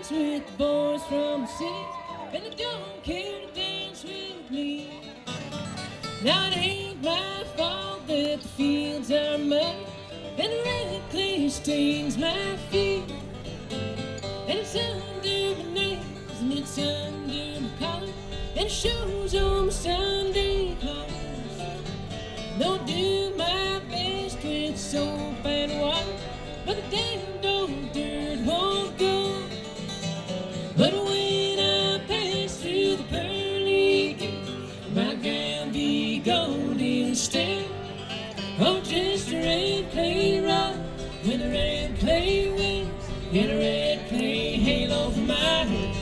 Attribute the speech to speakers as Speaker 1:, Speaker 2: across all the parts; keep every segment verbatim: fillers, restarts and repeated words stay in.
Speaker 1: with the boys from the city, and they don't care to dance with me. Now it ain't my fault that the fields are muddy, and the red clay stains my feet. And it's under my nails, and it's under my collar, and it shows on my Sunday clothes. Don't do my best with soap and water, but the damned old dirt won't go. But when I pass through the pearly gate, my gown be gold instead. Oh, just a red clay rod with a red clay wings and a red clay halo for my head.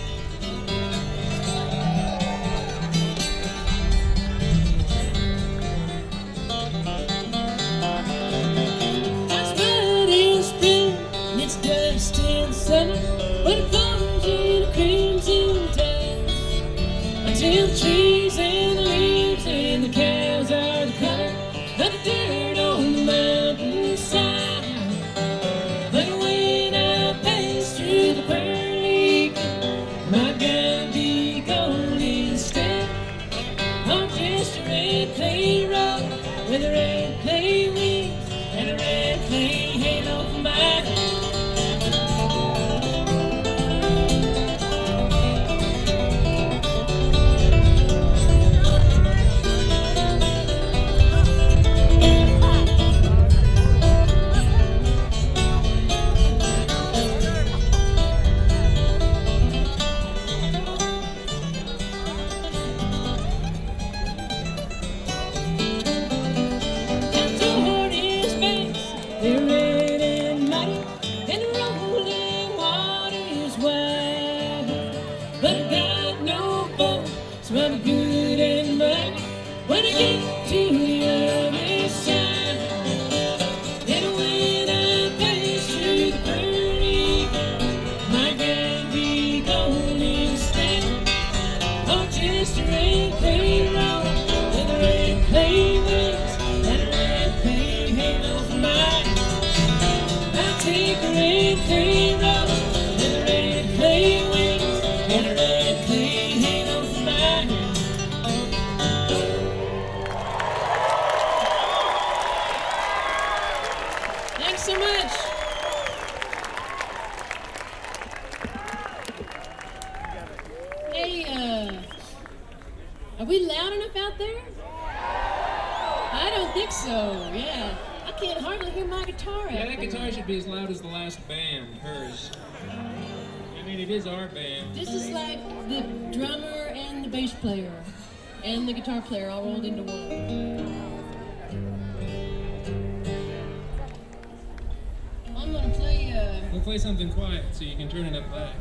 Speaker 1: It's mud in spring and it's dust in summer, but it comes in a crimson tide until the trees and the leaves and the cows are the color of the dirt on the mountainside. But when I pass through the pearly gate, my gown be gold instead. I'm just a red clay rod with a red clay wings and a red clay halo for my head. They're red and mighty, and the rolling water is wide. But I got no boat, so I'm good and mighty when I get to the other side. And when I pass through the pearly gate, my gown be gold instead. Oh, just a red clay rod with a red clay wings and a red clay halo for my head. Take a red clay rod and a red clay wings and a red clay halo for my head. Thanks so much. Hey, uh, are we loud enough out there? I don't think so, yeah. I can't hardly hear my guitar out
Speaker 2: Yeah, that
Speaker 1: there.
Speaker 2: guitar should be as loud as the last band, hers. I mean, it is our band.
Speaker 1: This is like the drummer and the bass player and the guitar player all rolled into one. I'm gonna play, uh...
Speaker 2: We'll play something quiet so you can turn it up back.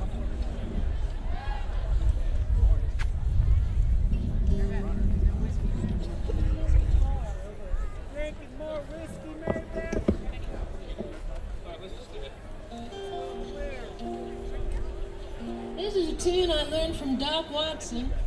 Speaker 1: This is a tune I learned from Doc Watson.